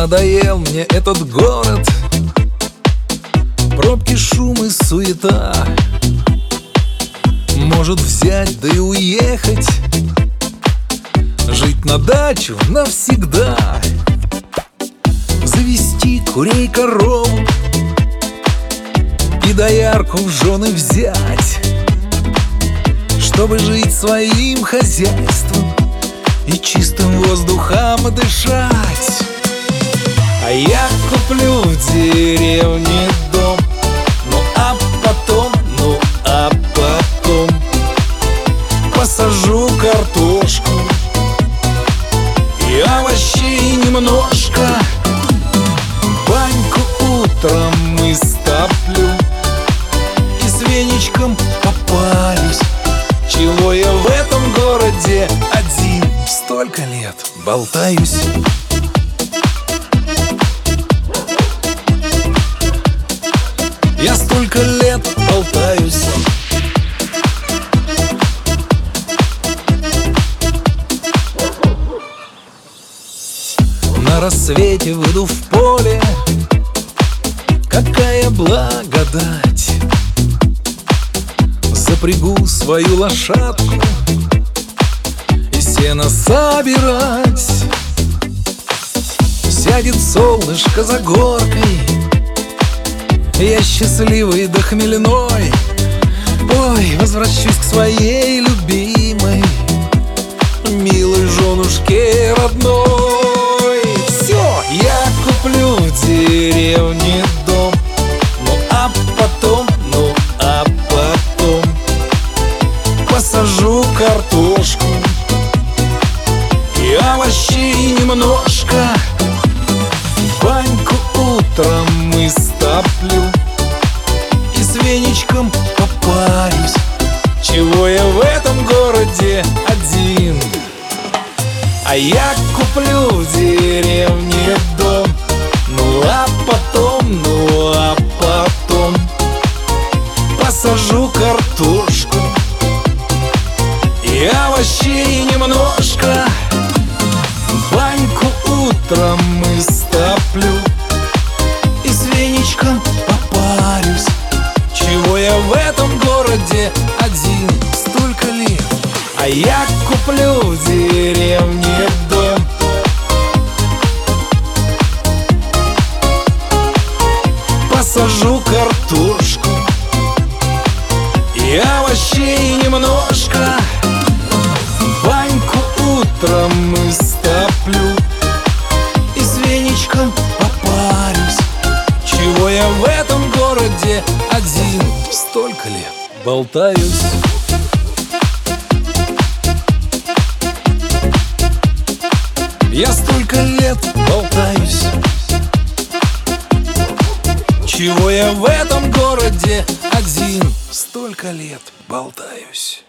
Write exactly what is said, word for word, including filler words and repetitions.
Надоел мне этот город, пробки, шум и суета. Может взять да и уехать, жить на дачу навсегда, завести курей, корову и доярку в жены взять, чтобы жить своим хозяйством и чистым воздухом дышать. А я куплю в деревне дом, ну а потом, ну а потом посажу картошку и овощей немножко. Баньку утром истоплю и с веничком попарюсь. Чего я в этом городе один столько лет болтаюсь? Я столько лет болтаюсь. На рассвете выйду в поле, какая благодать. Запрягу свою лошадку и сено собирать. Сядет солнышко за горкой, я счастливый да хмельной. Ой, возвращусь к своей любимой, милой женушке родной. Все, я куплю в деревне дом, ну а потом, ну а потом посажу картошку и овощей немножко. Баньку утром истоплю и с веничком попарюсь. Чего я в этом городе один? А я куплю в деревне дом, ну а потом, ну а потом посажу картошку и овощей немножко. Баньку утром истоплю и с веничком попарюсь. Чего я в этом городе один столько лет? А я куплю в деревне дом, посажу картошку и овощей немножко. Баньку утром истоплю и с веничком попарюсь. Чего я в этом городе один столько лет болтаюсь? Я столько лет болтаюсь. Чего я в этом городе один столько лет болтаюсь?